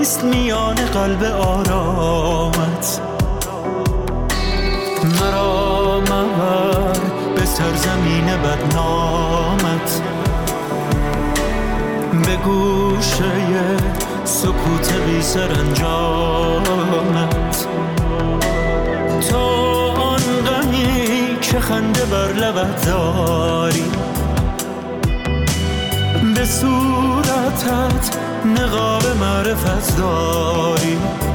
نیست میان قلب آرامت. مرا مبر به سرزمین بدنامت، به گوشه سکوت بی سرانجامت. تو آن غمی که خنده بر لبت داری، به صورتت نقاب معرفت داری.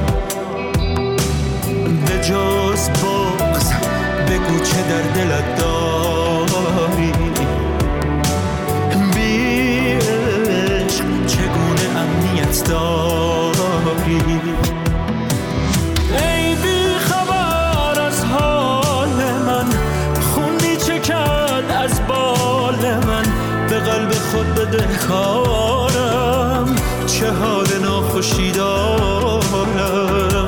به جز بغض بگو چه در دلت داری. بی عشق چگونه امنیت داری. ای بی خبر از حال من، خون می چکد از بال من. به قلب خود بدهکارم، چه حال ناخوشی دارم.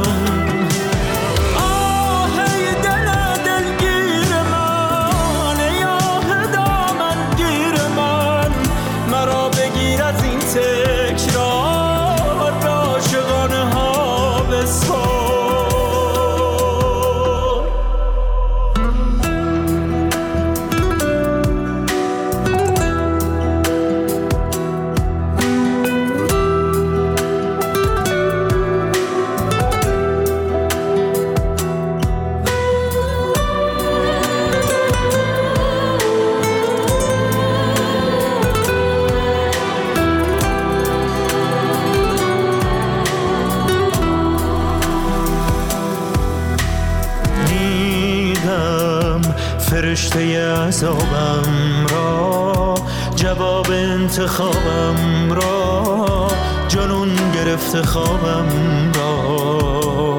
فرشته عذابم را، جواب انتخابم را، جنون گرفته خوابم را.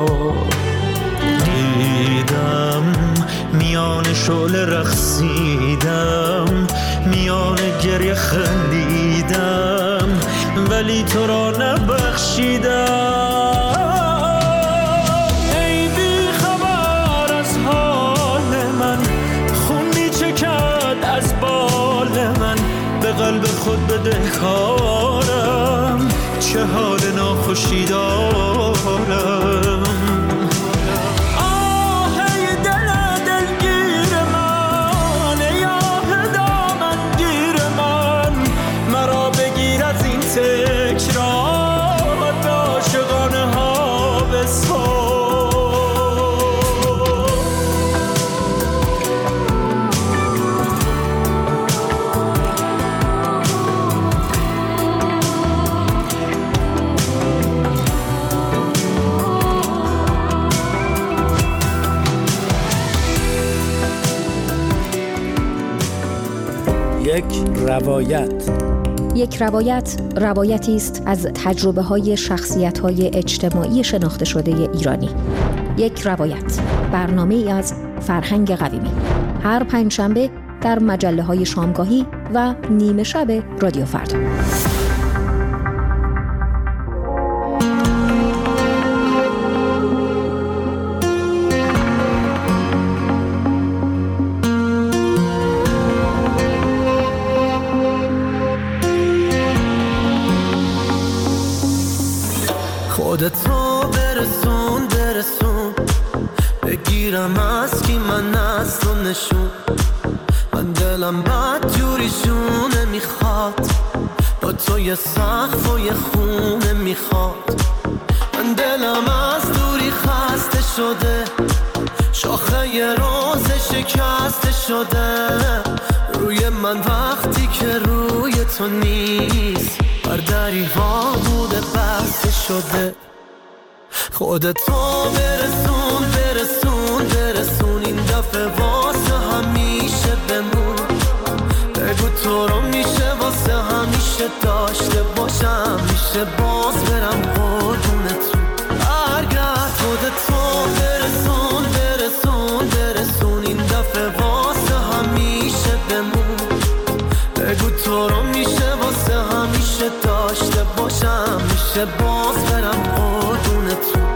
دیدم میان شعله رقصیدم، میان گریه خندیدم، ولی تو را نبخشیدم. به قلب خود بدهکارم، چه حال ناخوشی دارم. آهی دل دلگیر من، یاه دامن گیر من. مرا بگیر از این تکرار، به عاشقانه ها بسپار. یک روایت روایتی است از تجربه‌های شخصیت‌های اجتماعی شناخته شده ایرانی. یک روایت، برنامه‌ای از فرهنگ قویمی، هر پنجشنبه در مجله‌های شامگاهی و نیمه شب رادیو فردا. خودتو برسون بگیرم از کی من از تو نشون. من دلم بد جوریشونه میخواد، با تو یه سقف و یه خونه میخواد. من دلم از دوری خسته شده، شاخه یه روز شکسته شده. روی من وقتی که روی تو نیست، بر دریها بوده بسته شده. خودتو برسون این دفعه واسه همیشه بمون. بگو تو رو میشه واسه همیشه داشته باشم، میشه باز برم قربونتون. برگرد خودتو برسون این دفعه واسه همیشه بمون. بگو تو رو میشه واسه همیشه داشته باشم، میشه باز برم قربونتون.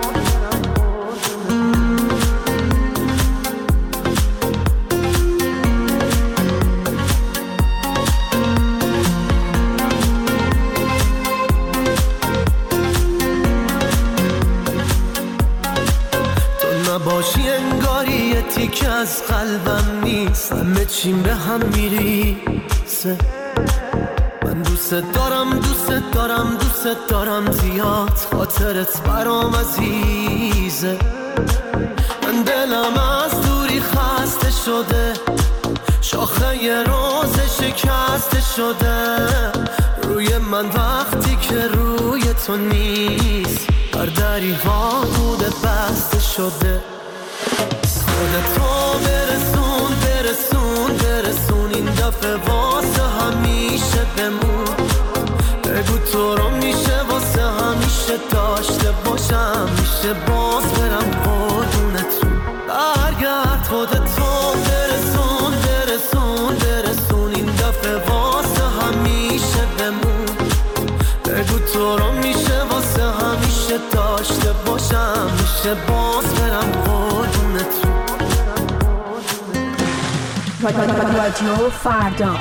باشی انگاری یه تیکه از قلبم نیست، همه چیم به هم میریسه. من دوست دارم دوست دارم دوست دارم زیاد، خاطرت برام عزیزه. من دلم از دوری خسته شده، شاخه یه روز شکسته شده روی من وقتی که روی تو نیست. هر دری ها بوده بسته شده. خودتو برسون برسون برسون این دفعه واسه همیشه بمون. بگو تو رو میشه واسه همیشه داشته باشم، میشه باز برم قربونتون. برگرد خودتو برسون برسون برسون این دفعه واسه همیشه بمون. بگو تو رو میشه واسه همیشه داشته باشم، میشه باز برم قربونتون. رادیو فردا.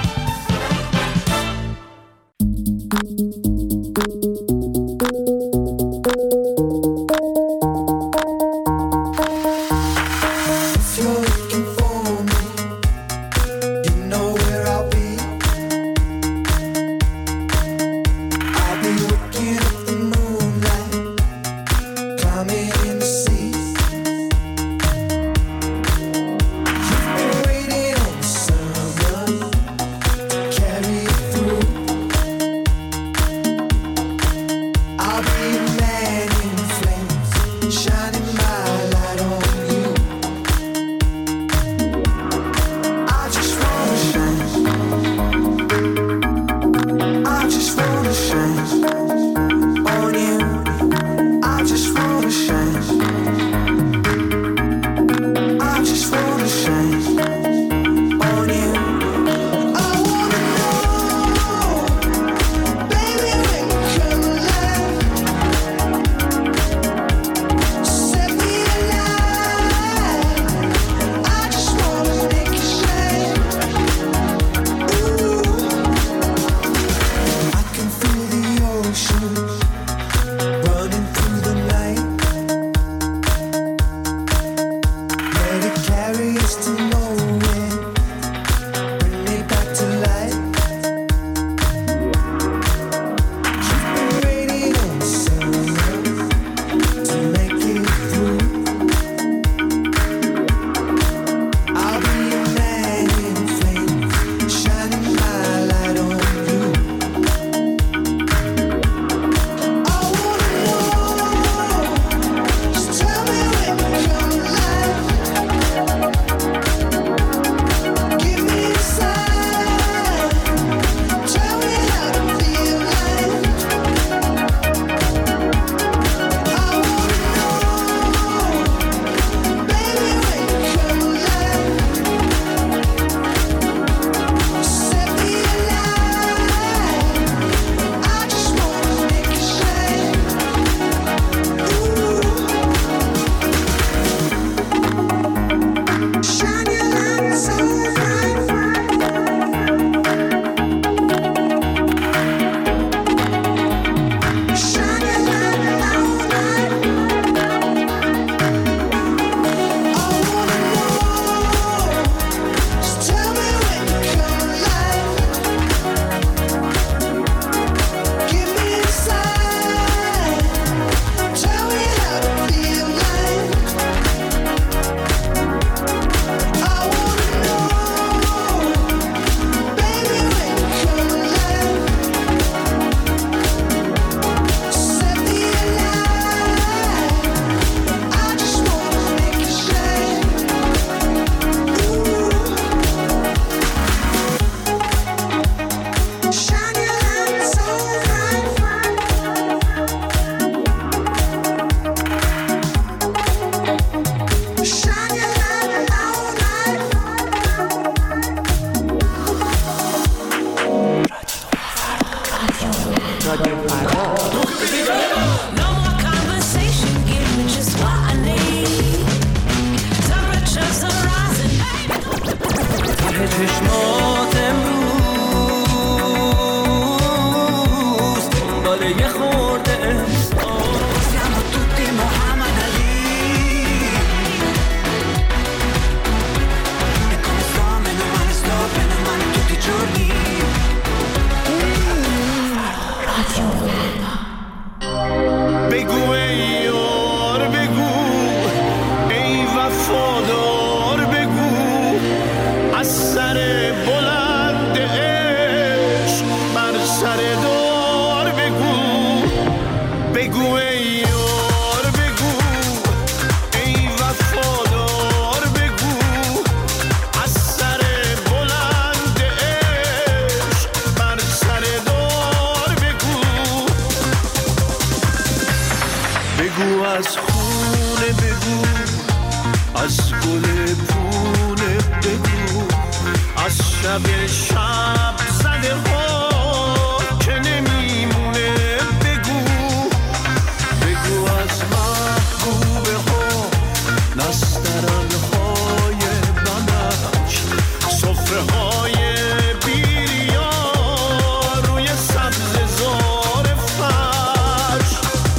بگو از خونه بگو، از گل پونه بگو، از شب شب زده ها که نمیمونه بگو، بگو از محبوبه ها نسترن های بنفش، صفره های بیریا روی سبز زار فرش.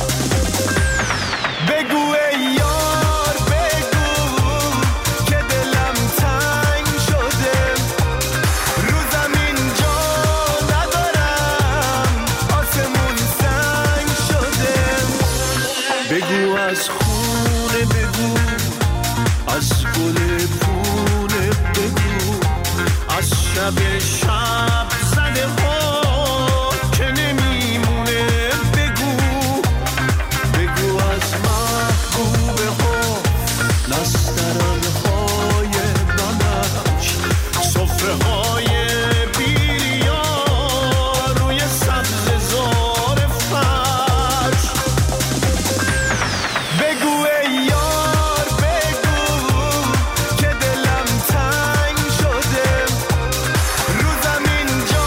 بگو ای یار بگو که دلم تنگ شده، رو زمین جا ندارم آسمون سنگ شده. بگو از خونه بگو، از گل پونه بگو، از شب شب زده ها که نمیمونه بگو، بگو از محبوبه ها نسترن های بنفش، صفره های بیریا روی سبز زار فرش. بگو ای یار بگو که دلم تنگ شده، رو زمین جا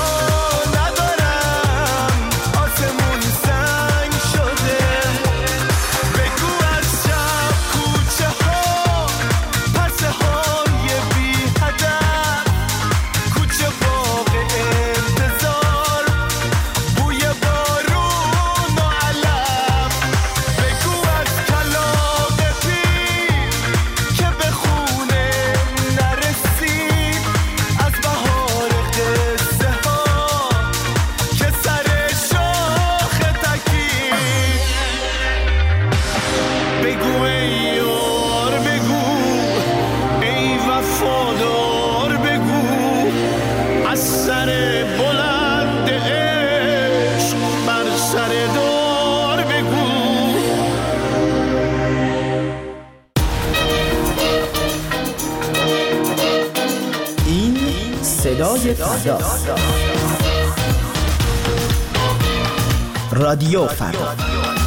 ندارم آسمون سنگ شده. بگو از شب کوچه ها پرسه های بی هدف، کوچه باغ انتظار بوی بارون و علف. بگو از کلاغ پیر که به خونه نرسید، از بهار قصه ها که سر شاخ تکید. بگو ای یار بگو، ای وفادار بگو، از سر بلند عشق بر سر دار بگو. این صدای فرداست. رادیو فردا.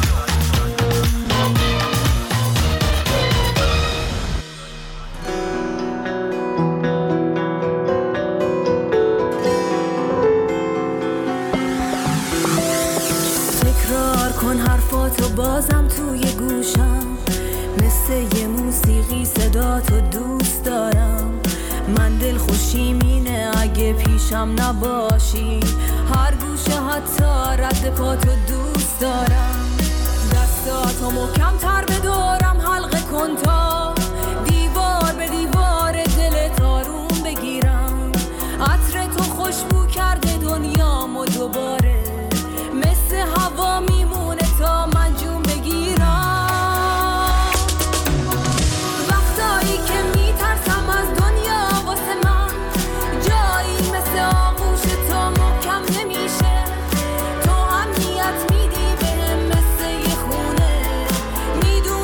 تکرار کن حرفاتو بازم توی گوشم، مثل یه موسیقی صداتو دوست دارم. من دل خوشیم اینه اگه پیشم نباشی، هر گوشه حتی رد پاتو دوست دارم. دستاتو محکم تر بدارم حلقه کن تا دیوار به دیوار دلت آروم بگیرم. عطر تو خوشبو کرده دنیامو دوباره، مثل هوا میمونه تا من جون بگیرم. وقتایی که میترسم از دنیا واسه من، جایی مثل آغوش تو محکم نمیشه. تو امنیت میدی بهم مثل یه خونه، میدونی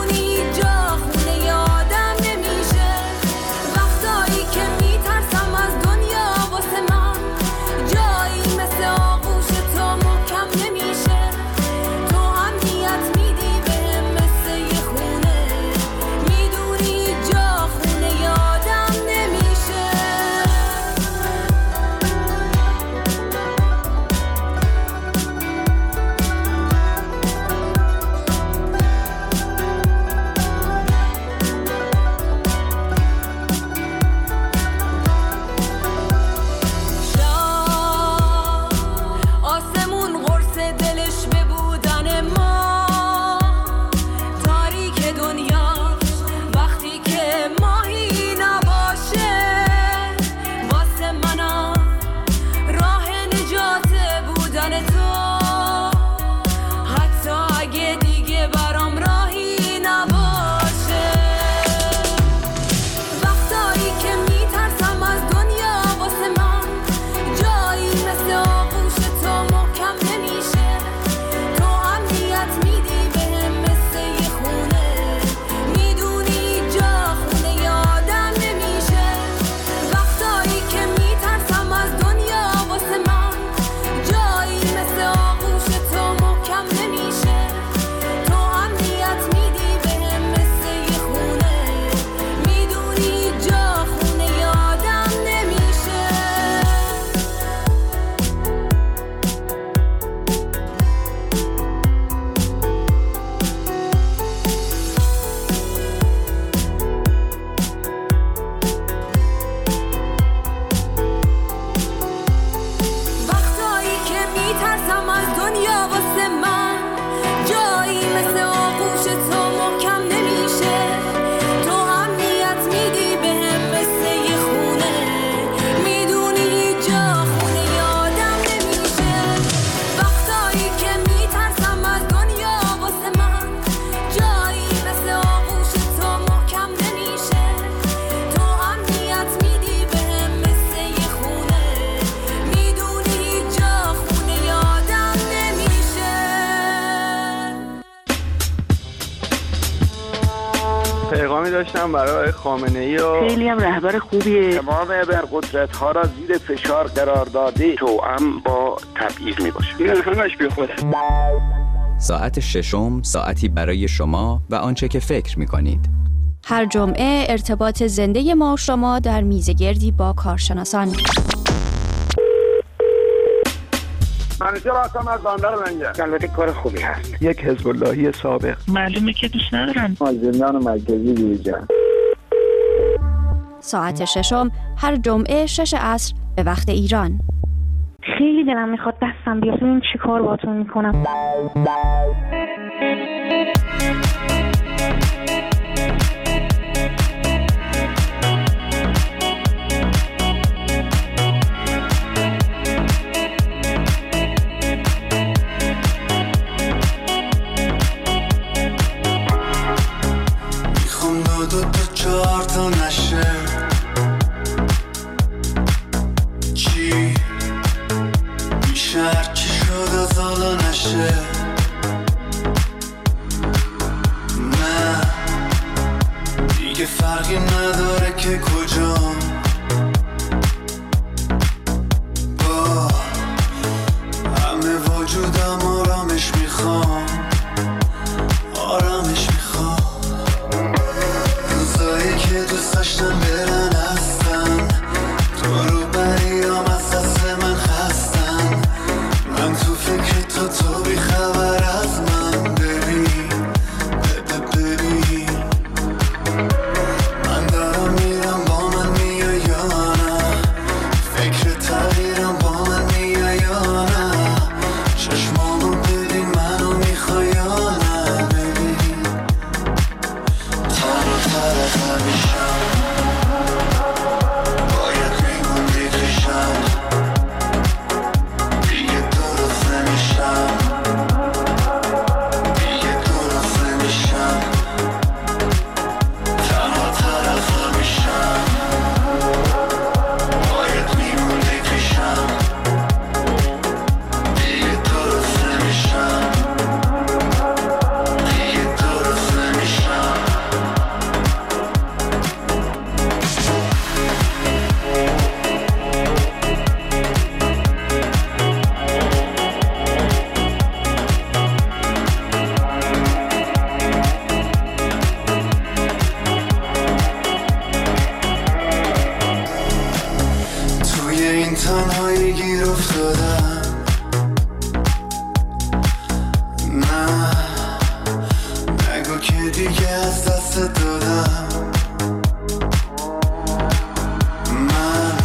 پیغامی داشتم برای خامنه‌ای و خیلی هم رهبر خوبیه. تمام ابرقدرت‌ها را زیر فشار قرار داده، توأم با تبعیض میباشه. این همش بیخوده. ساعت ششم، ساعتی برای شما و آنچه که فکر می‌کنید. هر جمعه ارتباط زنده ما و شما در میزگردی با کارشناسان. منیجر هستم از بندر لنگر. البته کار خوبی هست. یک حزب اللهی سابق. معلومه که دوست ندارم. از زندان مرکزی بیرون. ساعت ششم هر جمعه 6 عصر به وقت ایران. خیلی دلم میخواد دستم بیاد ببینم چی کار باهاتون میکنم. میخوام دو تا چهار تا نشه چی میشه هرچی شد از حالا نشه نه دیگه فرقی نداره که کجام با همه وجودم آرامش میخوام آرامش میخوام روزایی که دوست داشتم برن هستن تو رو بریام از دست من خستن من تو فکر تو بی خبر از من ببین من دارم میرم با من میای یا نه فکر تغییرم با من میای یا نه چشمامو ببین منو میخوای یا نه ببین تر و تر همیشم باید میموندی پیشم دیگه درست نمیشم دیگه درست نمیشم تنها طرف همیشم باید میموندی پیشم دیگه درست نمیشم دیگه درست نمیشم توی این تنهایی گیر افتادم نه نگو که دیگه از دست دادم من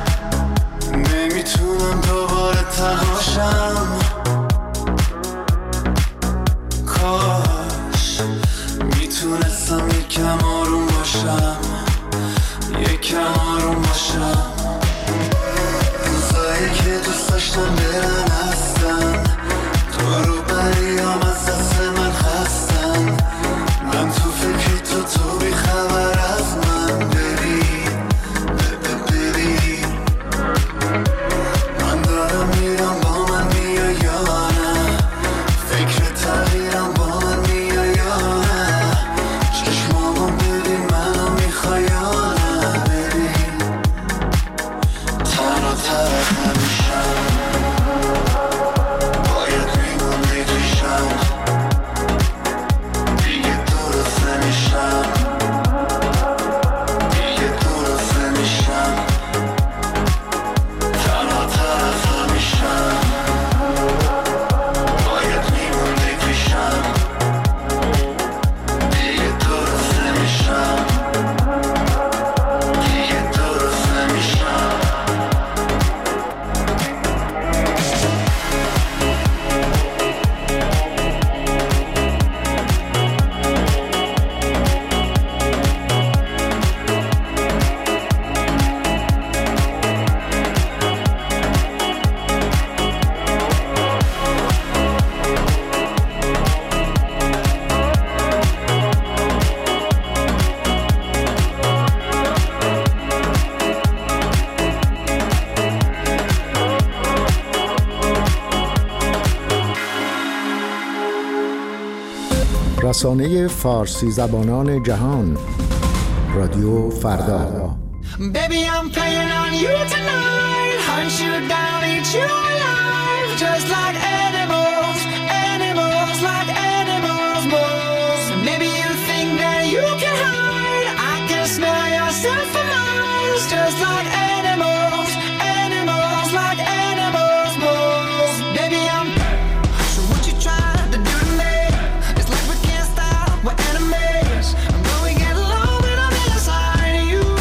نمیتونم دوباره تنهاشم کاش میتونستم یکم آروم باشم یکم آروم باشم روزایی که دوست داشتم برن هستن تو رو بریام از دست من خستن من تو فکر تو رسانه فارسی زبانان جهان، رادیو فردا. Baby, I'm playing on you tonight. Hunt you down, eat you alive. Just like animals, animals, like animals, moles. Maybe you think that you can hide. I can smell yourself for miles. Just like animals, animals, like animals, moles. Baby, I'm. So what you trying to do to me? It's like we can't stop, we're enemies. But we get along when I'm inside of you.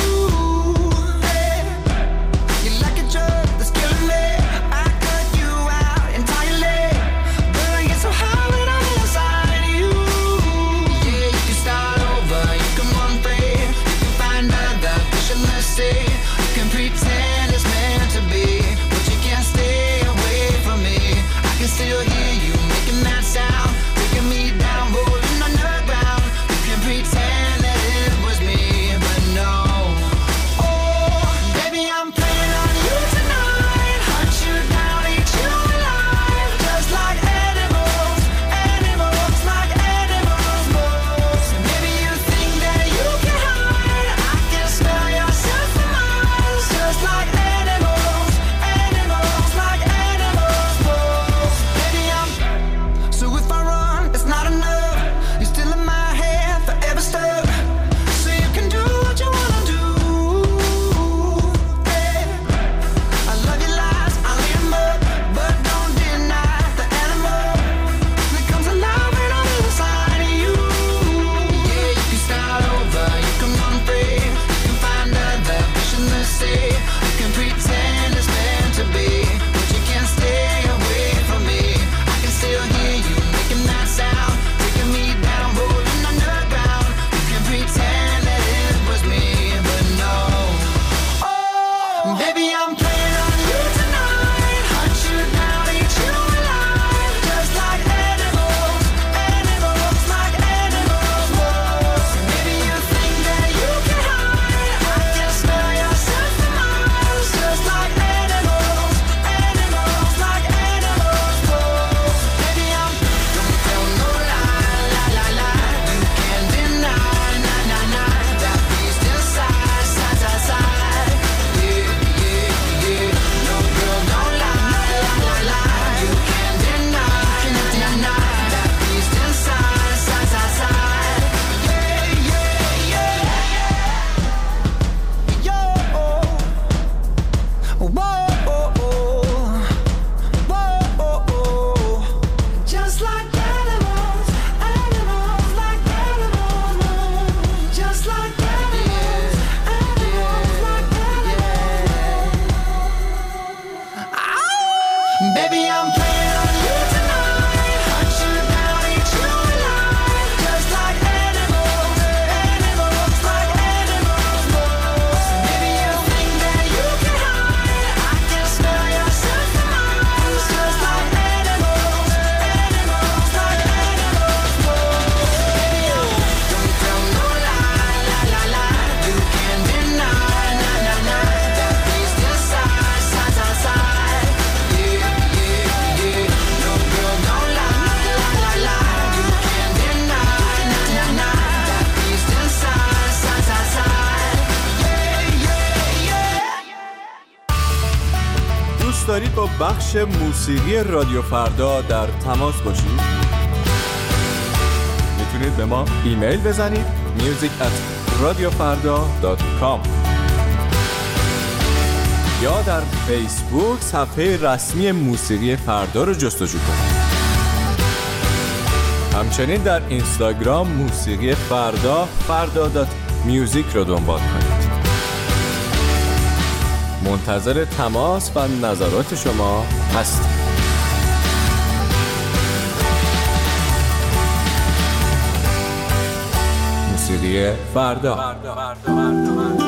دارید با بخش موسیقی رادیو فردا در تماس باشید؟ میتونید به ما ایمیل بزنید music@radiofarda.com یا در فیسبوک صفحه رسمی موسیقی فردا رو جستجو کنید. همچنین در اینستاگرام موسیقی فردا فردا.music رو دنبال کنید. منتظر تماس و نظرات شما هستیم. موسیقی فردا.